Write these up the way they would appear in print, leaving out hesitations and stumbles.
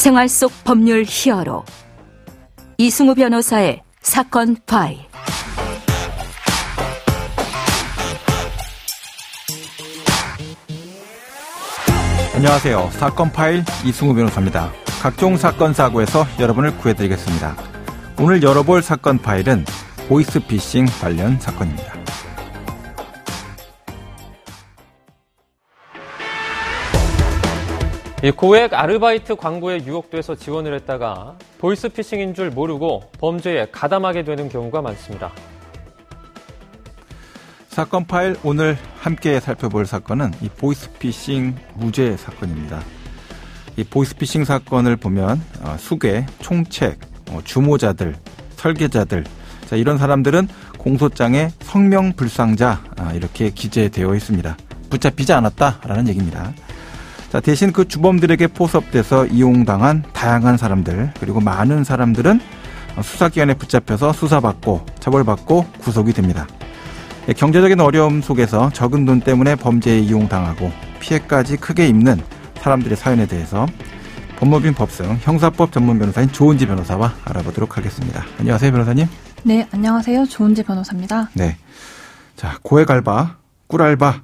생활 속 법률 히어로 이승우 변호사의 사건 파일. 안녕하세요. 사건 파일 이승우 변호사입니다. 각종 사건 사고에서 여러분을 구해드리겠습니다. 오늘 열어볼 사건 파일은 보이스피싱 관련 사건입니다. 고액 아르바이트 광고에 유혹돼서 지원을 했다가 보이스피싱인 줄 모르고 범죄에 가담하게 되는 경우가 많습니다. 사건 파일 오늘 함께 살펴볼 사건은 이 보이스피싱 무죄 사건입니다. 이 보이스피싱 사건을 보면 수괴, 총책, 주모자들, 설계자들, 자, 이런 사람들은 공소장에 성명불상자 이렇게 기재되어 있습니다. 붙잡히지 않았다라는 얘기입니다. 자, 대신 그 주범들에게 포섭돼서 이용당한 다양한 사람들, 그리고 많은 사람들은 수사기관에 붙잡혀서 수사받고 처벌받고 구속이 됩니다. 경제적인 어려움 속에서 적은 돈 때문에 범죄에 이용당하고 피해까지 크게 입는 사람들의 사연에 대해서 법무빈 법승 형사법 전문 변호사인 조은지 변호사와 알아보도록 하겠습니다. 안녕하세요, 변호사님. 네, 안녕하세요. 조은지 변호사입니다. 네. 자, 고액 알바, 꿀알바,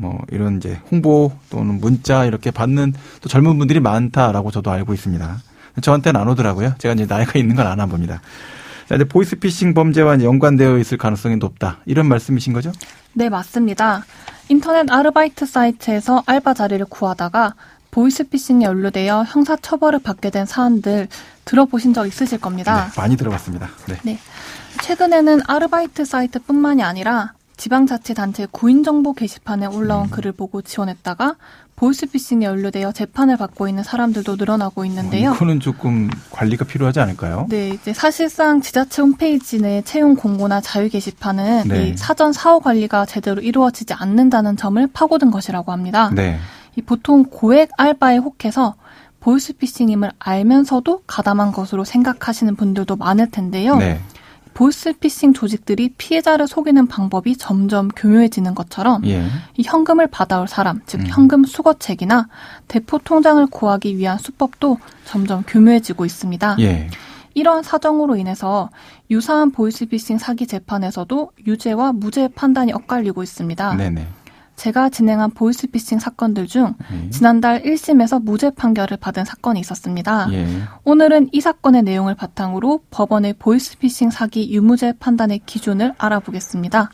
이런 이제 홍보 또는 문자 이렇게 받는 또 젊은 분들이 많다라고 저도 알고 있습니다. 저한테는 안 오더라고요. 제가 이제 나이가 있는 걸 아나 봅니다. 자, 이제 보이스피싱 범죄와 이제 연관되어 있을 가능성이 높다. 이런 말씀이신 거죠? 네, 맞습니다. 인터넷 아르바이트 사이트에서 알바 자리를 구하다가 보이스피싱에 연루되어 형사처벌을 받게 된 사안들 들어보신 적 있으실 겁니다. 네, 많이 들어봤습니다. 네. 최근에는 아르바이트 사이트뿐만이 아니라 지방자치단체 구인정보 게시판에 올라온 글을 보고 지원했다가 보이스피싱에 연루되어 재판을 받고 있는 사람들도 늘어나고 있는데요. 이거는 조금 관리가 필요하지 않을까요? 네, 이제 사실상 지자체 홈페이지 내 채용 공고나 자유 게시판은 이 사전 사후 관리가 제대로 이루어지지 않는다는 점을 파고든 것이라고 합니다. 네. 이 보통 고액 알바에 혹해서 보이스피싱임을 알면서도 가담한 것으로 생각하시는 분들도 많을 텐데요. 네. 보이스피싱 조직들이 피해자를 속이는 방법이 점점 교묘해지는 것처럼 이 현금을 받아올 사람, 즉 현금 수거책이나 대포 통장을 구하기 위한 수법도 점점 교묘해지고 있습니다. 이런 사정으로 인해서 유사한 보이스피싱 사기 재판에서도 유죄와 무죄 판단이 엇갈리고 있습니다. 네네. 제가 진행한 보이스피싱 사건들 중 지난달 1심에서 무죄 판결을 받은 사건이 있었습니다. 오늘은 이 사건의 내용을 바탕으로 법원의 보이스피싱 사기 유무죄 판단의 기준을 알아보겠습니다.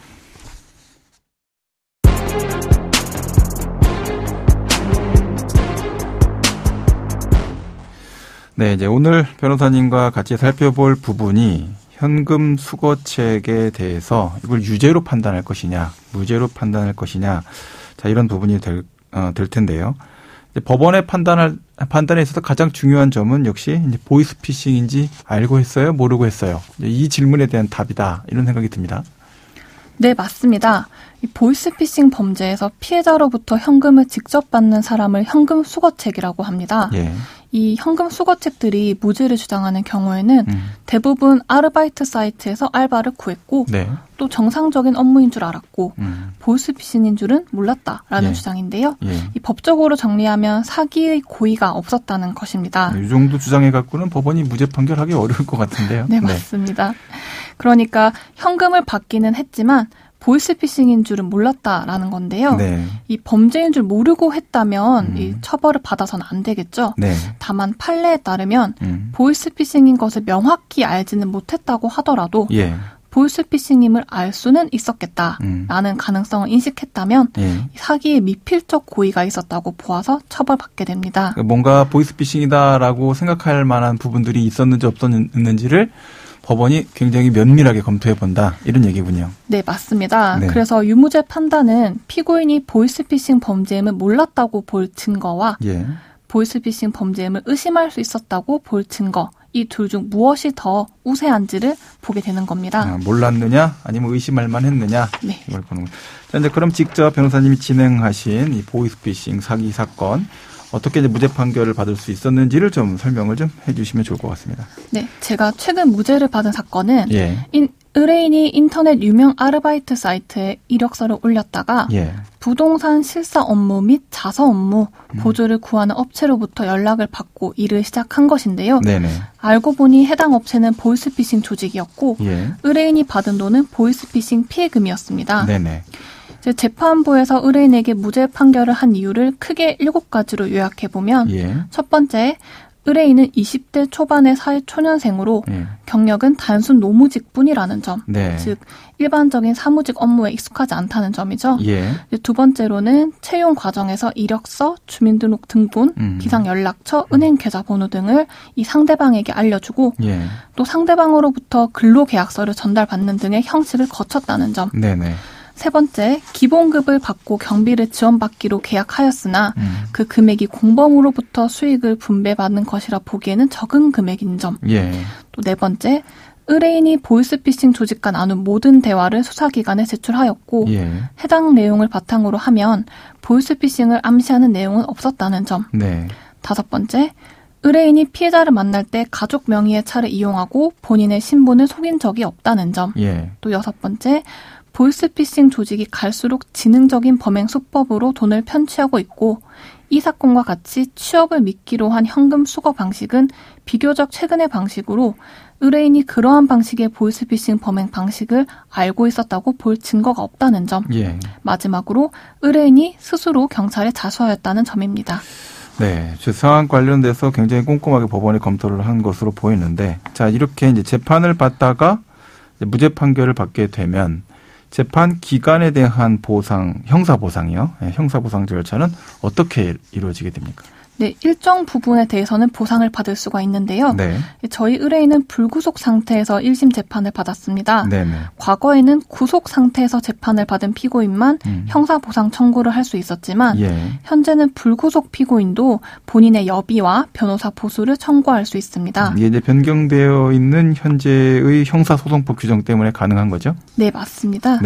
네, 이제 오늘 변호사님과 같이 살펴볼 부분이 현금 수거책에 대해서 이걸 유죄로 판단할 것이냐, 무죄로 판단할 것이냐, 자, 이런 부분이 될 텐데요. 이제 법원의 판단에 있어서 가장 중요한 점은 역시 이제 보이스피싱인지 알고 했어요, 모르고 했어요. 이 질문에 대한 답이다, 이런 생각이 듭니다. 네, 맞습니다. 이 보이스피싱 범죄에서 피해자로부터 현금을 직접 받는 사람을 현금 수거책이라고 합니다. 이 현금 수거책들이 무죄를 주장하는 경우에는 대부분 아르바이트 사이트에서 알바를 구했고 또 정상적인 업무인 줄 알았고 보이스피싱인 줄은 몰랐다라는 주장인데요. 이 법적으로 정리하면 사기의 고의가 없었다는 것입니다. 이 정도 주장해 갖고는 법원이 무죄 판결하기 어려울 것 같은데요. 네, 맞습니다. 그러니까 현금을 받기는 했지만 보이스피싱인 줄은 몰랐다라는 건데요. 이 범죄인 줄 모르고 했다면 이 처벌을 받아서는 안 되겠죠. 다만 판례에 따르면 보이스피싱인 것을 명확히 알지는 못했다고 하더라도 보이스피싱임을 알 수는 있었겠다라는 가능성을 인식했다면 사기에 미필적 고의가 있었다고 보아서 처벌받게 됩니다. 뭔가 보이스피싱이다라고 생각할 만한 부분들이 있었는지 없었는지를 법원이 굉장히 면밀하게 검토해본다, 이런 얘기군요. 네, 맞습니다. 그래서 유무죄 판단은 피고인이 보이스피싱 범죄임을 몰랐다고 볼 증거와 보이스피싱 범죄임을 의심할 수 있었다고 볼 증거, 이 둘 중 무엇이 더 우세한지를 보게 되는 겁니다. 몰랐느냐 아니면 의심할 만했느냐, 이걸 보는 거예요. 자, 이제 그럼 직접 변호사님이 진행하신 이 보이스피싱 사기 사건, 어떻게 이제 무죄 판결을 받을 수 있었는지를 좀 설명을 좀 해주시면 좋을 것 같습니다. 네, 제가 최근 무죄를 받은 사건은 의뢰인이 인터넷 유명 아르바이트 사이트에 이력서를 올렸다가 부동산 실사 업무 및 자서 업무 보조를 구하는 업체로부터 연락을 받고 일을 시작한 것인데요. 네네. 알고 보니 해당 업체는 보이스피싱 조직이었고 의뢰인이 받은 돈은 보이스피싱 피해금이었습니다. 네네. 재판부에서 의뢰인에게 무죄 판결을 한 이유를 크게 7가지로 요약해보면 첫 번째, 의뢰인은 20대 초반의 사회초년생으로 경력은 단순 노무직뿐이라는 점, 즉 일반적인 사무직 업무에 익숙하지 않다는 점이죠. 두 번째로는 채용 과정에서 이력서, 주민등록 등본, 비상연락처, 은행 계좌번호 등을 이 상대방에게 알려주고 또 상대방으로부터 근로계약서를 전달받는 등의 형식을 거쳤다는 점. 세 번째, 기본급을 받고 경비를 지원받기로 계약하였으나 그 금액이 공범으로부터 수익을 분배받는 것이라 보기에는 적은 금액인 점. 또 네 번째, 의뢰인이 보이스피싱 조직과 나눈 모든 대화를 수사기관에 제출하였고 해당 내용을 바탕으로 하면 보이스피싱을 암시하는 내용은 없었다는 점. 다섯 번째, 의뢰인이 피해자를 만날 때 가족 명의의 차를 이용하고 본인의 신분을 속인 적이 없다는 점. 또 여섯 번째, 보이스피싱 조직이 갈수록 지능적인 범행 수법으로 돈을 편취하고 있고 이 사건과 같이 취업을 미끼로 한 현금 수거 방식은 비교적 최근의 방식으로 의뢰인이 그러한 방식의 보이스피싱 범행 방식을 알고 있었다고 볼 증거가 없다는 점. 마지막으로 의뢰인이 스스로 경찰에 자수하였다는 점입니다. 네, 상황 관련돼서 굉장히 꼼꼼하게 법원이 검토를 한 것으로 보이는데, 자, 이렇게 이제 재판을 받다가 무죄 판결을 받게 되면 재판 기간에 대한 보상, 형사보상이요. 형사보상 절차는 어떻게 이루어지게 됩니까? 네, 일정 부분에 대해서는 보상을 받을 수가 있는데요. 저희 의뢰인은 불구속 상태에서 1심 재판을 받았습니다. 과거에는 구속 상태에서 재판을 받은 피고인만 형사보상 청구를 할 수 있었지만 현재는 불구속 피고인도 본인의 여비와 변호사 보수를 청구할 수 있습니다. 이게 이제 변경되어 있는 현재의 형사소송법 규정 때문에 가능한 거죠? 네, 맞습니다.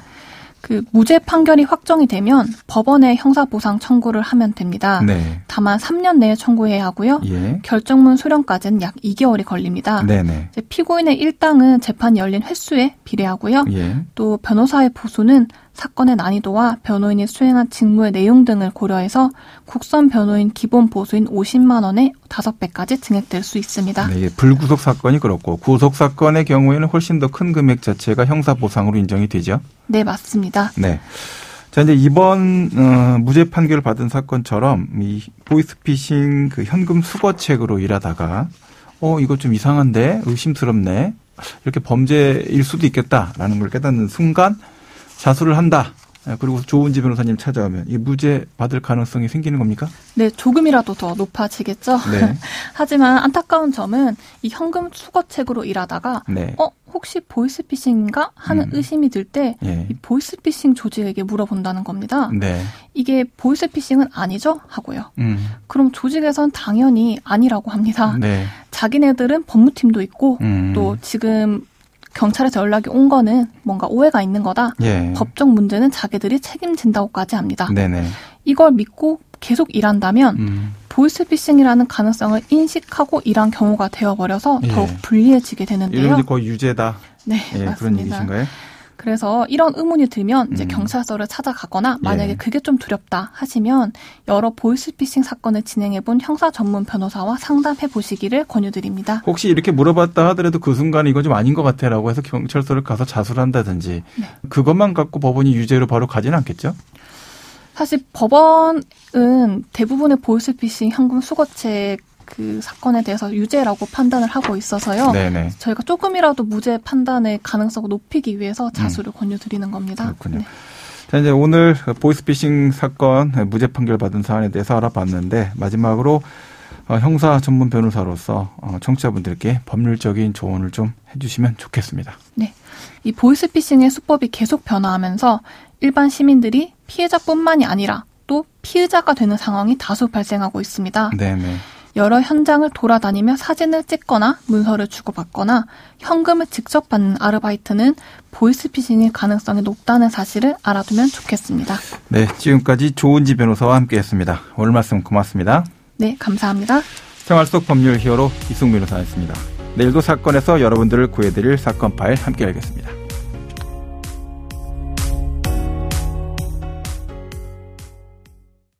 그 무죄 판결이 확정이 되면 법원에 형사보상 청구를 하면 됩니다. 다만 3년 내에 청구해야 하고요. 결정문 수령까지는 약 2개월이 걸립니다. 이제 피고인의 일당은 재판이 열린 횟수에 비례하고요. 또 변호사의 보수는 사건의 난이도와 변호인이 수행한 직무의 내용 등을 고려해서 국선 변호인 기본 보수인 50만 원에 5배까지 증액될 수 있습니다. 불구속 사건이 그렇고 구속 사건의 경우에는 훨씬 더 큰 금액 자체가 형사보상으로 인정이 되죠? 네, 맞습니다. 자, 이제 이번 무죄 판결을 받은 사건처럼 이 보이스피싱 그 현금 수거책으로 일하다가 이거 좀 이상한데 의심스럽네. 이렇게 범죄일 수도 있겠다라는 걸 깨닫는 순간 자수를 한다. 그리고 조은지 변호사님 찾아오면 이 무죄 받을 가능성이 생기는 겁니까? 네, 조금이라도 더 높아지겠죠. 하지만 안타까운 점은 이 현금 수거책으로 일하다가 혹시 보이스피싱인가 하는 의심이 들 때 이 보이스피싱 조직에게 물어본다는 겁니다. 이게 보이스피싱은 아니죠? 하고요. 그럼 조직에선 당연히 아니라고 합니다. 자기네들은 법무팀도 있고 또 지금 경찰에서 연락이 온 거는 뭔가 오해가 있는 거다. 법적 문제는 자기들이 책임진다고까지 합니다. 이걸 믿고 계속 일한다면 보이스피싱이라는 가능성을 인식하고 일한 경우가 되어버려서 더욱 불리해지게 되는데요. 이런 게 거의 유죄다. 네, 맞습니다. 그런 얘기신가요? 그래서 이런 의문이 들면 이제 경찰서를 찾아가거나 만약에 그게 좀 두렵다 하시면 여러 보이스피싱 사건을 진행해본 형사 전문 변호사와 상담해 보시기를 권유드립니다. 혹시 이렇게 물어봤다 하더라도 그 순간에 이건 좀 아닌 것 같아라고 해서 경찰서를 가서 자수를 한다든지 그것만 갖고 법원이 유죄로 바로 가지는 않겠죠? 사실 법원은 대부분의 보이스피싱 현금 수거책 그 사건에 대해서 유죄라고 판단을 하고 있어서요. 저희가 조금이라도 무죄 판단의 가능성을 높이기 위해서 자수를 권유드리는 겁니다. 그렇군요. 자, 이제 오늘 보이스피싱 사건 무죄 판결 받은 사안에 대해서 알아봤는데 마지막으로 형사 전문 변호사로서 청취자분들께 법률적인 조언을 좀 해주시면 좋겠습니다. 네, 이 보이스피싱의 수법이 계속 변화하면서 일반 시민들이 피해자뿐만이 아니라 또 피의자가 되는 상황이 다수 발생하고 있습니다. 여러 현장을 돌아다니며 사진을 찍거나 문서를 주고받거나 현금을 직접 받는 아르바이트는 보이스피싱일 가능성이 높다는 사실을 알아두면 좋겠습니다. 네, 지금까지 조은지 변호사와 함께했습니다. 오늘 말씀 고맙습니다. 네, 감사합니다. 생활 속 법률 히어로 이승우 변호사였습니다. 내일도 사건에서 여러분들을 구해드릴 사건 파일 함께 알겠습니다.